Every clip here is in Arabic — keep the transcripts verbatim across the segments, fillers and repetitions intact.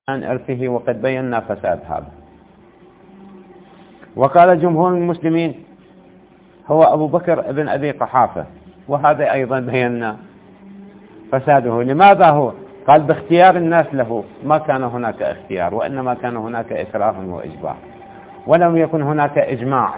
عن إرثه، وقد بينا فساد هذا. وقال جمهور المسلمين هو أبو بكر ابن أبي قحافة، وهذا أيضا بينا فساده. لماذا هو؟ قال باختيار الناس له، ما كان هناك اختيار، وإنما كان هناك إكراه وإجبار، ولم يكن هناك إجماع.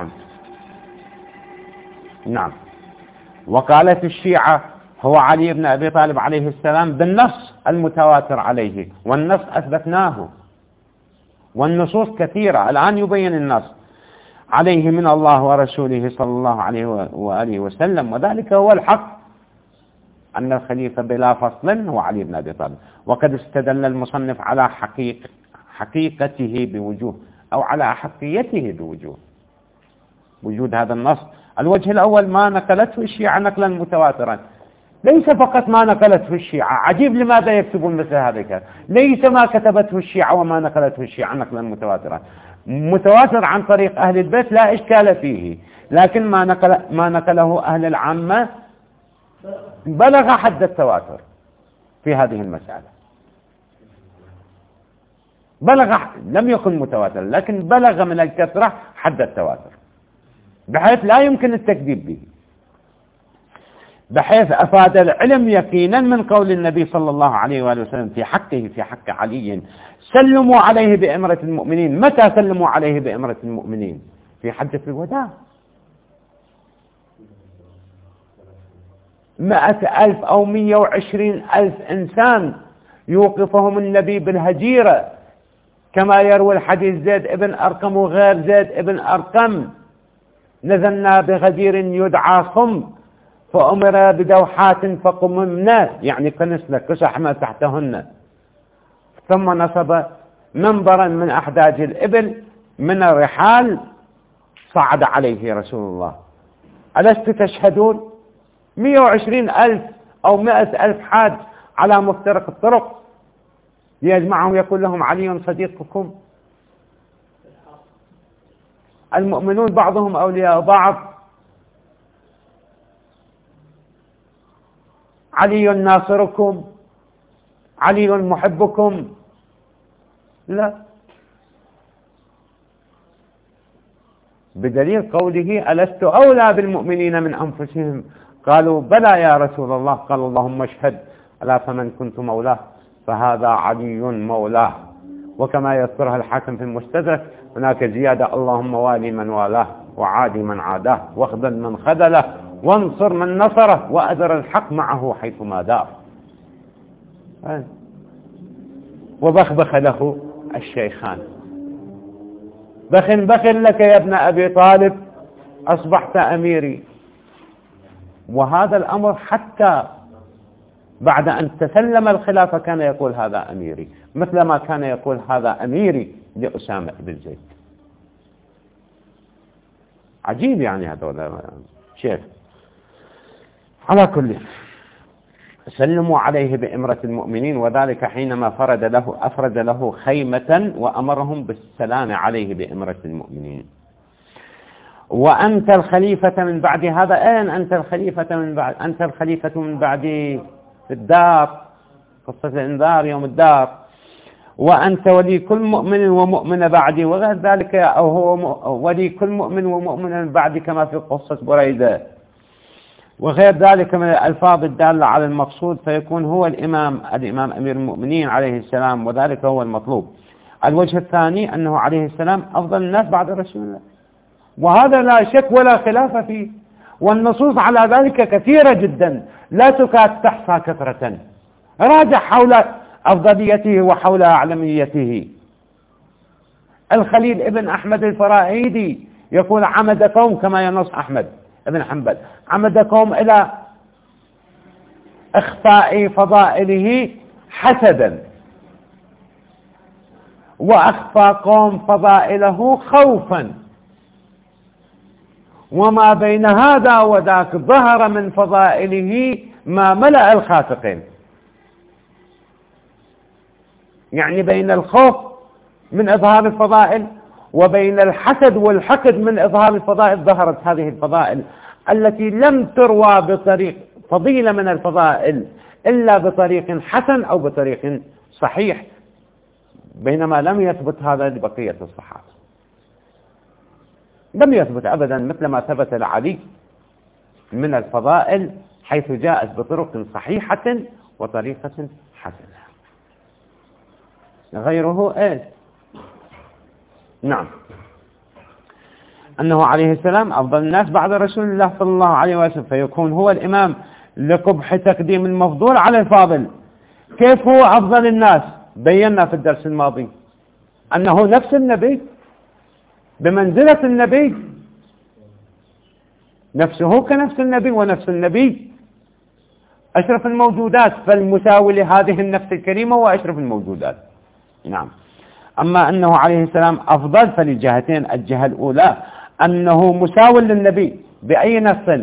نعم. وقالت الشيعة هو علي بن أبي طالب عليه السلام بالنص المتواتر عليه، والنص أثبتناه، والنصوص كثيرة الآن يبين النص عليه من الله ورسوله صلى الله عليه وآله وسلم، وذلك هو الحق أن الخليفة بلا فصل هو علي بن أبي طالب. وقد استدل المصنف على حقيق حقيقته بوجوه، أو على أحقيته بوجوه وجود هذا النص. الوجه الأول ما نقلته الشيعة نقلا متواترا، ليس فقط ما نقلته الشيعة، عجيب لماذا يكتبون مثل هذا الكلام، ليس ما كتبته الشيعة وما نقلته الشيعة نقلا متواترا، متواتر عن طريق أهل البيت لا إشكال فيه، لكن ما نقل ما نقله أهل العامة بلغ حد التواتر في هذه المسألة، بلغ، لم يكن متواتر لكن بلغ من الكثرة حد التواتر، بحيث لا يمكن التكذيب به، بحيث أفاد العلم يقينا من قول النبي صلى الله عليه وآله وسلم في حقه في حق علي: سلموا عليه بإمرة المؤمنين. متى سلموا عليه بإمرة المؤمنين؟ في حجة الوداع. مئة ألف أو مئة وعشرين ألف إنسان يوقفهم النبي بالهجيرة، كما يروي الحديث زيد ابن أرقم وغير زيد ابن أرقم: نزلنا بغدير يدعى صم فأمر بدوحات فقممنا، يعني كنسلة كسحنا تحتهن، ثم نصب منبرا من أحداج الإبل من الرحال صعد عليه رسول الله. ألست تشهدون؟ مئة وعشرين ألف أو مئة ألف حاج على مفترق الطرق يجمعهم، يقول لهم: علي صديقكم. المؤمنون بعضهم أولياء بعض، علي ناصركم، علي محبكم. لا، بدليل قوله: ألست أولى بالمؤمنين من أنفسهم؟ قالوا: بلى يا رسول الله. قال: اللهم اشهد، ألا فمن كنت مولاه فهذا علي مولاه. وكما يذكرها الحاكم في المستدرك هناك زيادة: اللهم والي من والاه وعادي من عاداه واخذل من خذله وانصر من نصره وأدر الحق معه حيثما دار. وبخبخ له الشيخان: بخ بخ لك يا ابن أبي طالب، أصبحت أميري. وهذا الأمر حتى بعد أن تسلم الخلافة كان يقول: هذا أميري، مثل ما كان يقول: هذا أميري لأسامة بن زيد. عجيب يعني هذا شيخ. على كل، سلموا عليه بإمرة المؤمنين، وذلك حينما فرد له أفرد له خيمة وأمرهم بالسلام عليه بإمرة المؤمنين. وأنت الخليفة من بعد هذا. أين أنت الخليفة من بعد؟ أنت الخليفة من بعد في الدار، قصة الإنذار يوم الدار. وأنت ولي كل مؤمن ومؤمن بعدي، وغير ذلك، أو هو ولي كل مؤمن ومؤمن بعدي كما في قصة بريدة، وغير ذلك من الألفاظ الدالة على المقصود، فيكون هو الإمام الإمام أمير المؤمنين عليه السلام، وذلك هو المطلوب. الوجه الثاني أنه عليه السلام أفضل الناس بعد رسول الله، وهذا لا شك ولا خلاف فيه، والنصوص على ذلك كثيرة جدا لا تكاد تحصى كثرة. راجع حول أفضليته وحول أعلميته. الخليل ابن أحمد الفراهيدي يقول: عمد قوم، كما ينص أحمد ابن حنبل، عمد قوم إلى إخفاء فضائله حسدا، وأخفى قوم فضائله خوفا، وما بين هذا وذاك ظهر من فضائله ما ملأ الخافقين. يعني بين الخوف من إظهار الفضائل وبين الحسد والحقد من إظهار الفضائل ظهرت هذه الفضائل التي لم تروى بطريق فضيلة من الفضائل إلا بطريق حسن أو بطريق صحيح بينما لم يثبت هذا لبقية الصحابة، لم يثبت أبدا مثل ما ثبت لعلي من الفضائل حيث جاءت بطرق صحيحة وطريقة حسنة. غيره إيه؟ نعم، أنه عليه السلام أفضل الناس بعد رسول الله صلى الله عليه وسلم، فيكون هو الإمام لقبح تقديم المفضول على الفاضل. كيف هو أفضل الناس؟ بينا في الدرس الماضي أنه نفس النبي بمنزلة النبي، نفسه كنفس النبي، ونفس النبي أشرف الموجودات، فالمساوي لهذه النفس الكريمة هو أشرف الموجودات. نعم. أما أنه عليه السلام أفضل فلجهتين: الجهة الأولى أنه مساو للنبي بأي نص؟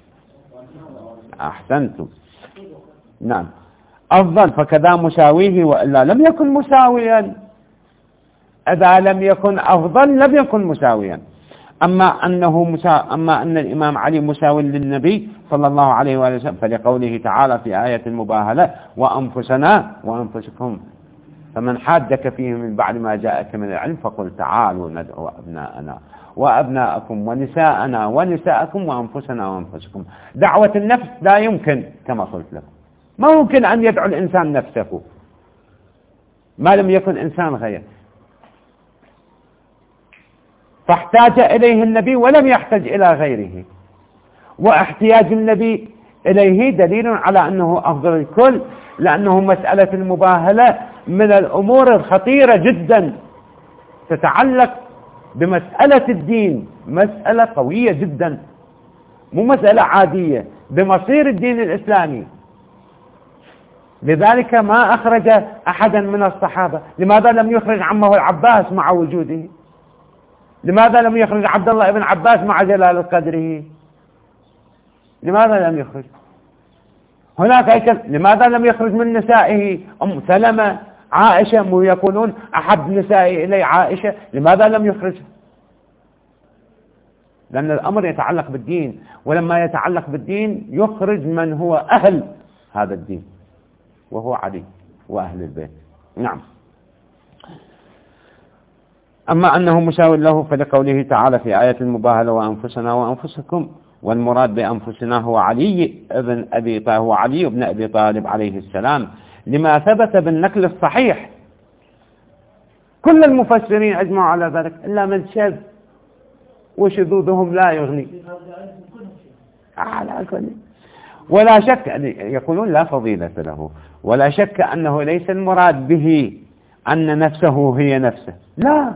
أحسنتم. نعم، أفضل فكذا مساويه، وإلا لم يكن مساويا. إذا لم يكن أفضل لم يكن مساويا. أما أنه مسا... أما أن الإمام علي مساو للنبي صلى الله عليه وسلم فلقوله تعالى في آية المباهلة: وأنفسنا وأنفسكم فمن حادك فيه من بعد ما جاءك من العلم فقل تعالوا ندعو أبناءنا وأبناءكم ونساءنا ونساءكم وأنفسنا وأنفسكم. دعوة النفس لا يمكن كما قلت لكم، ما ممكن أن يدعو الإنسان نفسه ما لم يكن إنسان غير، فاحتاج إليه النبي ولم يحتج إلى غيره، واحتياج النبي إليه دليل على أنه أفضل الكل، لأنه مسألة المباهلة من الأمور الخطيرة جدا تتعلق بمسألة الدين، مسألة قوية جدا، مو مسألة عادية، بمصير الدين الإسلامي. لذلك ما أخرج أحدا من الصحابة. لماذا لم يخرج عمه العباس مع وجوده؟ لماذا لم يخرج عبد الله بن عباس مع جلال قدره؟ لماذا لم يخرج؟ هناك أيضا لماذا لم يخرج من نسائه أم سلمة عائشة؟ مو يقولون أحب نسائه إلي عائشة، لماذا لم يخرج؟ لأن الأمر يتعلق بالدين، ولما يتعلق بالدين يخرج من هو أهل هذا الدين وهو علي وأهل البيت. نعم. أما أنه مساو له فلقوله تعالى في آية المباهلة: وأنفسنا وأنفسكم، والمراد بأنفسنا هو علي ابن أبي طالب، هو علي بن أبي طالب عليه السلام، لما ثبت بالنقل الصحيح. كل المفسرين أجمعوا على ذلك إلا من شذ، وشذوذهم لا يغني على كل. ولا شك يقولون لا فضيلة له، ولا شك أنه ليس المراد به أن نفسه هي نفسه، لا،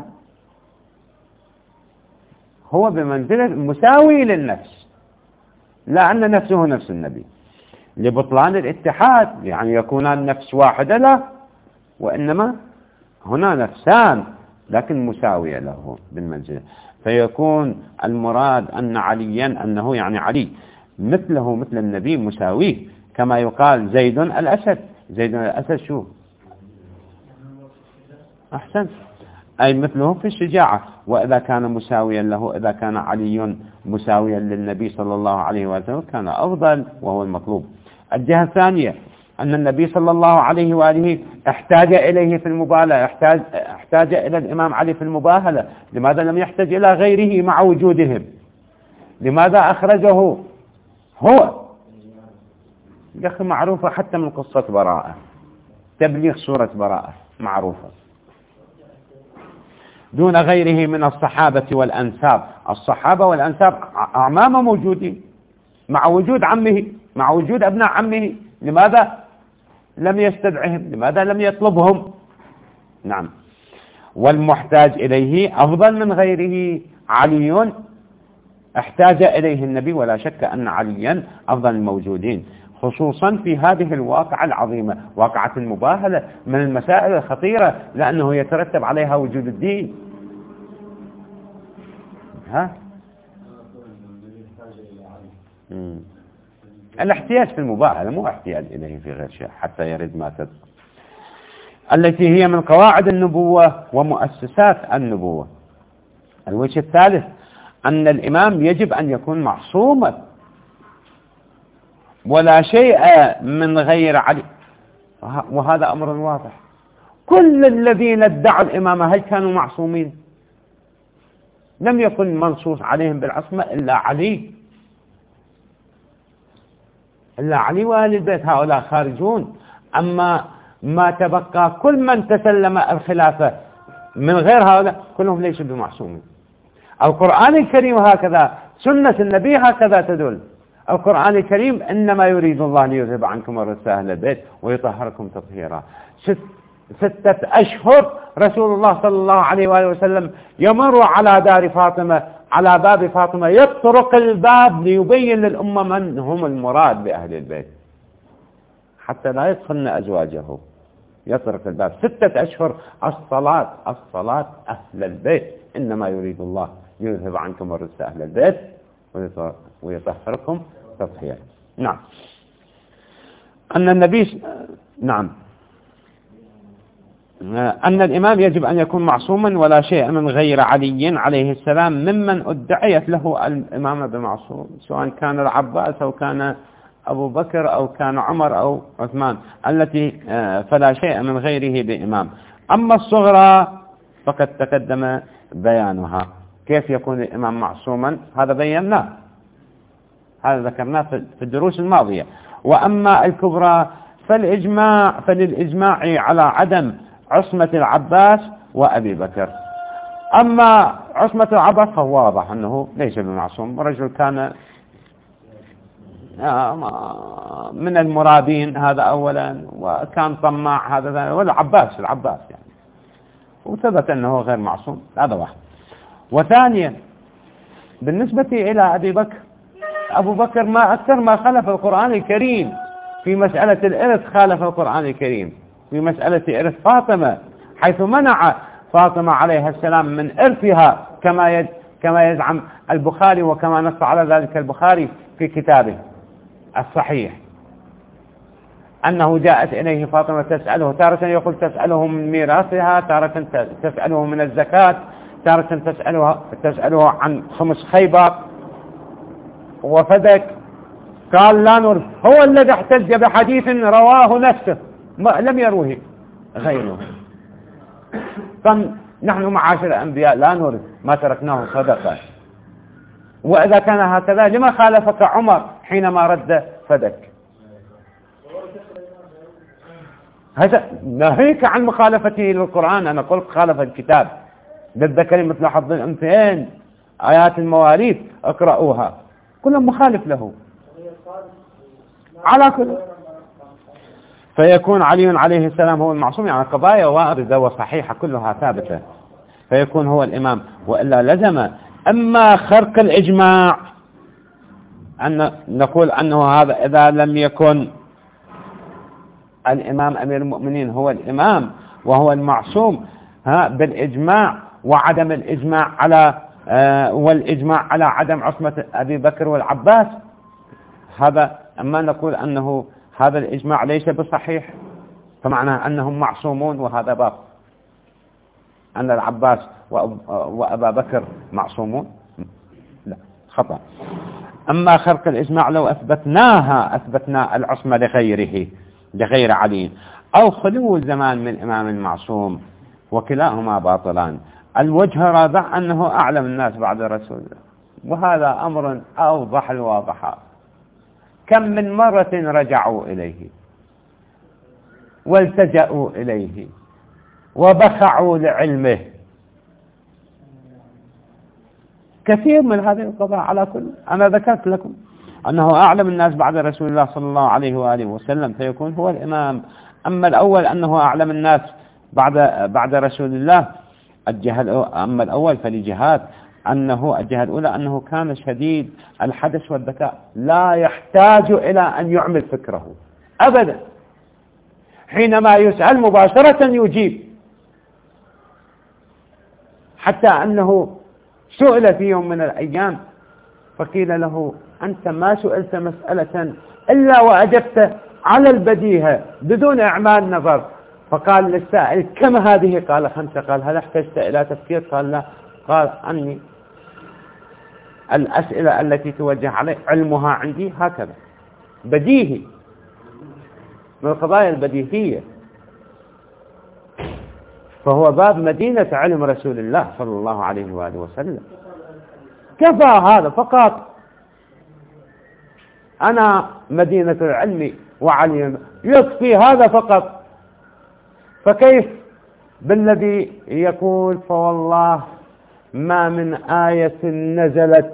هو بمنزلة مساوي للنفس، لا أن نفسه نفس النبي لبطلان الاتحاد، يعني يكونان نفس واحدة، لا، وإنما هنا نفسان لكن مساوية له بالمنزلة. فيكون المراد أن عليا أنه يعني علي مثله مثل النبي مساويه، كما يقال زيد الأسد. زيد الأسد شو؟ أحسن، أي مثله في الشجاعة. وإذا كان مساويا له، إذا كان علي مساويا للنبي صلى الله عليه وسلم كان أفضل، وهو المطلوب. الجهة الثانية أن النبي صلى الله عليه وآله احتاج إليه في المباهلة، احتاج, احتاج إلى الإمام علي في المباهلة. لماذا لم يحتاج إلى غيره مع وجودهم؟ لماذا أخرجه هو؟ يا أخي معروفة حتى من قصة براءة، تبليغ سورة براءة معروفة، دون غيره من الصحابة والأنساب. الصحابة والأنساب أعمام موجودين مع وجود عمه، مع وجود أبناء عمه، لماذا لم يستدعهم؟ لماذا لم يطلبهم؟ نعم. والمحتاج إليه أفضل من غيره. علي احتاج إليه النبي، ولا شك أن عليا أفضل الموجودين، خصوصا في هذه الواقعة العظيمة، واقعة المباهلة، من المسائل الخطيرة، لأنه يترتب عليها وجود الدين. ها؟ مم. الاحتياج في المباهلة مو احتياج إليه في غير شيء حتى يرد ما تذكر، التي هي من قواعد النبوة ومؤسسات النبوة. الوجه الثالث أن الإمام يجب أن يكون معصوما، ولا شيء من غير علي، وهذا أمر واضح. كل الذين ادعوا الإمامة هل كانوا معصومين؟ لم يكن منصوص عليهم بالعصمة إلا علي، إلا علي وأهل البيت، هؤلاء خارجون. أما ما تبقى كل من تسلم الخلافة من غير هؤلاء كلهم ليسوا بمعصومين. القرآن الكريم هكذا، سنة النبي هكذا تدل. القرآن الكريم إنما يريد الله ليذهب عنكم الرجس أهل البيت ويطهركم تطهيرا. ست ستة أشهر رسول الله صلى الله عليه وآله وسلم يمر على دار فاطمة، على باب فاطمة، يطرق الباب ليبين للأمة من هم المراد بأهل البيت حتى لا يدخلن أزواجه. يطرق الباب ستة أشهر. الصلاة الصلاة أهل البيت، إنما يريد الله ليذهب عنكم الرجس أهل البيت ويطهركم تطهيرا. نعم. أن النبي نعم أن الإمام يجب أن يكون معصوما ولا شيء من غير علي عليه السلام ممن ادعيت له الإمامة بمعصوم، سواء كان العباس أو كان أبو بكر أو كان عمر أو عثمان، التي فلا شيء من غيره بإمام. أما الصغرى فقد تقدم بيانها. كيف يكون الإمام معصوما؟ هذا بيناه، هذا ذكرناه في الدروس الماضية. وأما الكبرى فالإجماع فللإجماع على عدم عصمة العباس وأبي بكر. أما عصمة العباس فهو واضح أنه ليس بمعصوم، رجل كان من المرابين هذا أولا، وكان طماع هذا ثاني، والعباس العباس يعني، وثبت أنه غير معصوم. هذا واحد. وثانيا بالنسبة إلى أبي بكر، أبو بكر ما أكثر ما خالف القرآن الكريم في مسألة الإرث، خالف القرآن الكريم في مسألة إرث فاطمة، حيث منع فاطمة عليها السلام من إرثها كما كما يزعم البخاري، وكما نص على ذلك البخاري في كتابه الصحيح، أنه جاءت إليه فاطمة تسأله، تارة يقول تسأله من ميراثها، تارة تسأله من الزكاة، تارة تسأله تسأله عن خمس خيبر وفدك. قال لا نرث. هو الذي احتج بحديث رواه نفسه ما لم يروه غيره. فنحن معاشر الأنبياء لا نرث ما تركناه صدقة. وإذا كان هكذا لما خالفك عمر حينما رد فدك؟ هذا ناهيك عن مخالفته للقرآن. أنا قلت خالف الكتاب، للذكر مثل حظ الأنثيين، آيات المواريث اقرأوها، كلهم مخالف له على كل. فيكون علي عليه السلام هو المعصوم، يعني قضايا واردة وصحيحة كلها ثابتة، فيكون هو الإمام. وإلا لزم أما خرق الإجماع أن نقول أنه هذا إذا لم يكن الإمام أمير المؤمنين هو الإمام وهو المعصوم ها بالإجماع، وعدم الإجماع على آه والإجماع على عدم عصمة أبي بكر والعباس، هذا أما نقول أنه هذا الإجماع ليس بصحيح، فمعناه أنهم معصومون، وهذا باطل. أن العباس وأبا بكر معصومون، لا، خطأ. أما خرق الإجماع لو أثبتناها أثبتنا العصمة لغيره لغير علي، أو خلو الزمان من إمام معصوم، وكلاهما باطلان. الوجه الرابع أنه أعلم الناس بعد رسول الله، وهذا أمر أوضح الواضحات. كم من مرة رجعوا إليه والتجأوا إليه وبخعوا لعلمه، كثير من هذه القضايا. على كل أنا ذكرت لكم أنه أعلم الناس بعد رسول الله صلى الله عليه وآله وسلم، فيكون هو الإمام. أما الأول أنه أعلم الناس بعد بعد رسول الله، الجهة أما الأول فلجهات أنه الجهة الأولى أنه كان شديد الحدث والذكاء، لا يحتاج إلى أن يعمل فكره أبدا، حينما يسأل مباشرة يجيب. حتى أنه سئل في يوم من الأيام فقيل له أنت ما سئلت مسألة إلا وأجبت على البديهة بدون إعمال نظر. فقال للسائل كم هذه؟ قال خمسة. قال هل احتجت إلى تفكير؟ قال لا. قال أني الأسئلة التي توجه علي علمها عندي هكذا بديهي، من القضايا البديهية. فهو باب مدينة علم رسول الله صلى الله عليه وآله وسلم. كفى هذا فقط، أنا مدينة العلم وعلم، يكفي هذا فقط. فكيف بالذي يقول فوالله ما من آية نزلت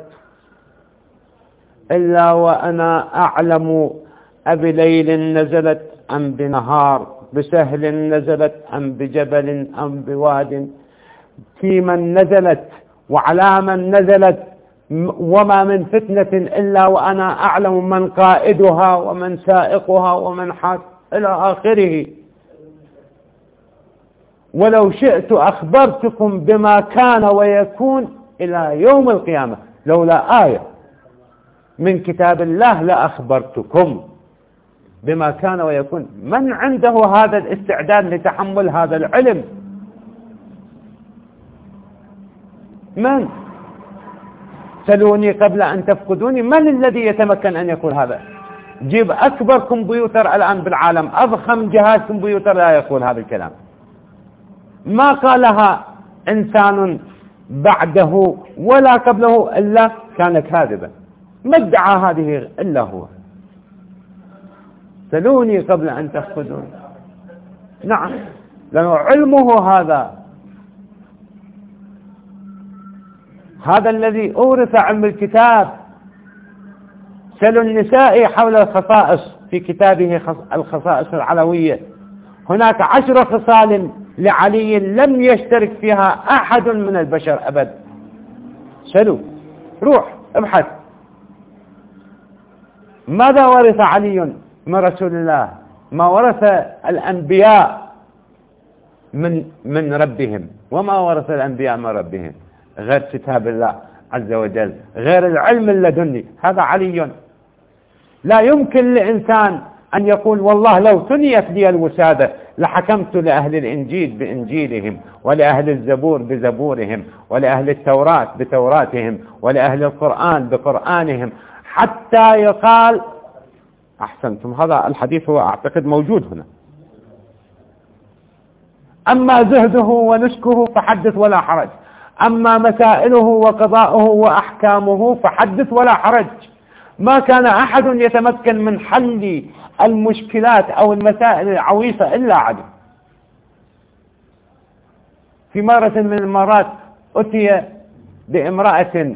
إلا وأنا أعلم أبليل نزلت أم بنهار، بسهل نزلت أم بجبل أم بواد، في من نزلت وعلى من نزلت، وما من فتنة إلا وأنا أعلم من قائدها ومن سائقها ومن حاس إلى آخره. ولو شئت أخبرتكم بما كان ويكون إلى يوم القيامة، لولا آية من كتاب الله لأخبرتكم بما كان ويكون. من عنده هذا الاستعداد لتحمل هذا العلم؟ من؟ سلوني قبل أن تفقدوني. من الذي يتمكن أن يقول هذا؟ جيب أكبر كمبيوتر الآن بالعالم، أضخم جهاز كمبيوتر، لا يقول هذا الكلام. ما قالها إنسان بعده ولا قبله إلا كان كاذبا، ما ادعى هذه إلا هو. سلوني قبل أن تفقدوني. نعم، لأنه علمه هذا، هذا الذي أورث علم الكتاب. سلوا النساء حول الخصائص في كتابه الخصائص العلوية، هناك عشر خصال لعلي لم يشترك فيها أحد من البشر أبدا. سلوا، روح ابحث ماذا ورث علي من رسول الله، ما ورث الأنبياء من من ربهم، وما ورث الأنبياء من ربهم غير كتاب الله عز وجل، غير العلم اللدني. هذا علي. لا يمكن لإنسان أن يقول والله لو ثنيت لي الوسادة لحكمت لأهل الإنجيل بإنجيلهم، ولأهل الزبور بزبورهم، ولأهل التوراة بتوراتهم، ولأهل القرآن بقرآنهم، حتى يقال. أحسنتم، هذا الحديث هو أعتقد موجود هنا. أما زهده ونسكه فحدث ولا حرج، أما مسائله وقضاؤه وأحكامه فحدث ولا حرج. ما كان أحد يتمكن من حل المشكلات أو المسائل العويصة إلا علي. في مرة من المرات أتي بامرأة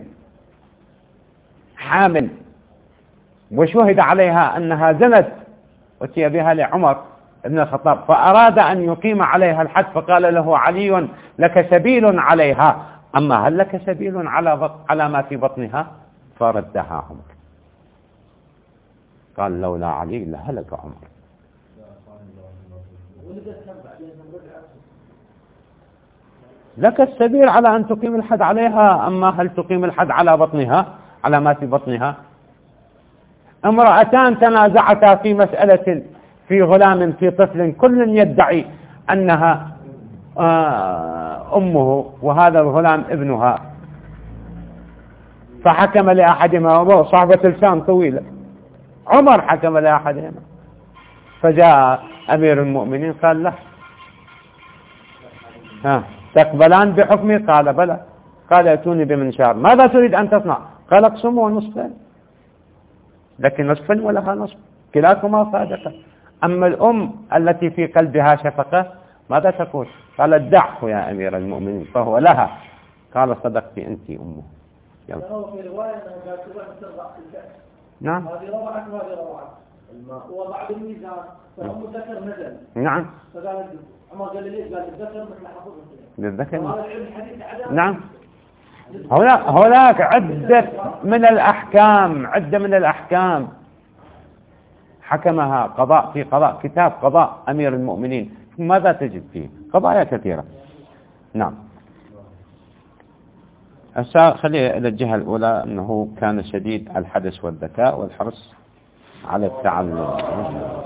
حامل وشهد عليها أنها زنت، أتي بها لعمر بن الخطاب فأراد أن يقيم عليها الحد، فقال له علي لك سبيل عليها، أما هل لك سبيل على على ما في بطنها؟ فردها عمر، قال لولا علي لهلك عمر. لك السبيل على أن تقيم الحد عليها، أما هل تقيم الحد على بطنها على ما في بطنها؟ امرأتان تنازعتا في مسألة، في غلام في طفل، كل يدعي أنها أمه وهذا الغلام ابنها، فحكم لأحدهما، صاحبة لسان طويلة، عمر حكم لأحدهما، فجاء أمير المؤمنين قال له ها تقبلان بحكمي؟ قال بلى. قال ائتوني بمنشار، ماذا تريد أن تصنع؟ قال اقسموا نصفين، لكن نصف ولها نصف، كلاكما صادقة. أما الأم التي في قلبها شفقة ماذا تقول؟ قال دعه يا أمير المؤمنين فهو لها. قال صدقت أنت أمه. يلا. نعم. هذه روعة وهذه روعة. وبعد الميزان فأم الذكر نزل. نعم. فقال عمر قال لي ليش؟ قال الذكر مثل حفظه. للذكر. نعم. هناك هناك عدة من الأحكام، عدة من الأحكام حكمها قضاء في قضاء كتاب قضاء أمير المؤمنين. ماذا تجد فيه؟ قضايا كثيرة. نعم. خلي إلى الجهة الأولى أنه كان شديد الحدث والذكاء والحرص على التعلم.